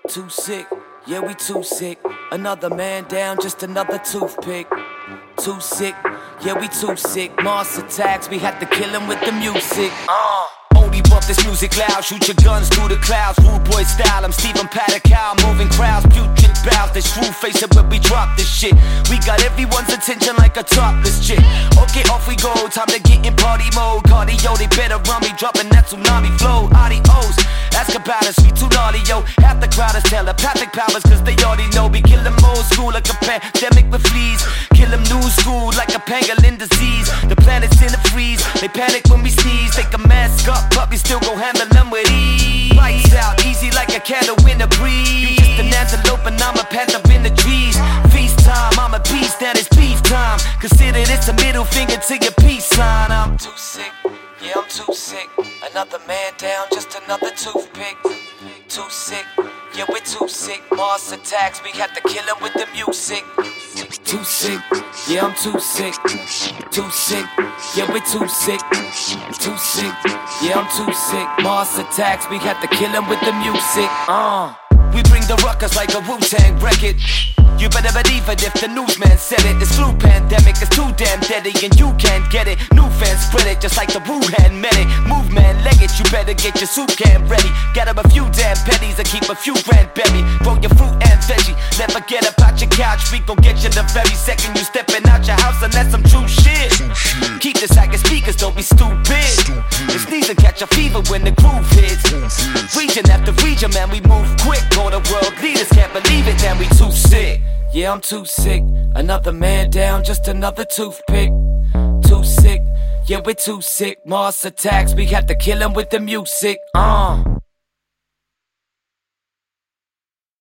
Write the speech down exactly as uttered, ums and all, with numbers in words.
Too sick, yeah, we too sick. Another man down, just another toothpick. Too sick, yeah, we too sick. Mars attacks, we had to kill him with the music. Uh. Only bump this music loud, shoot your guns through the clouds. Rude boy style, I'm Stephen Paddock, moving crowds, putrid bows. This true face it when we drop this shit. We got everyone's attention like a topless chick. Okay, off we go, time to get in party mode. Cardio, they better run me, dropping that tsunami flow. Adios, ask about us, we too naughty, yo. Half the crowd is telepathic powers, cause they already know. We kill them old school like a pandemic with fleas. Kill them new school like a pangolin disease. The planet's in a freeze, they panic when we sneeze. Take a mask up, but we still gon' handle them with ease. Lights out, easy like a candle in the breeze. You just an antelope and I'm a panther in the trees. Feast time, I'm a beast, that is beef time. Consider this a middle finger to your peace sign. I'm too sick, yeah, I'm too sick. Another man down, just another toothpick. Too sick, yeah, we're too sick. Mars attacks, we had to kill him with the music. Too sick, yeah, I'm too sick. Too sick, yeah, we're too sick. Too sick, yeah, I'm too sick. Mars attacks, we had to kill him with the music. Uh, we bring the ruckus like a Wu-Tang record. You better believe it if the newsman said it. This flu pandemic is too damn deadly and you can't get it. New fans spread it just like the Wuhan medic. Move man, leg it, you better get your soup can ready. Gather a few damn pennies and keep a few grand buried. Grow your fruit and veggie, never get up out your couch. We gon' get you the very second you stepping out your house, and that's some true shit. Keep the sack of speakers, don't be stupid. The sneeze and catch a fever when the groove hits. Region after region, man, we move quick. All the world leaders can't believe it, damn, we too sick. Yeah, I'm too sick. Another man down, just another toothpick. Too sick, yeah, we're too sick. Mars attacks, we had to kill him with the music. Uh.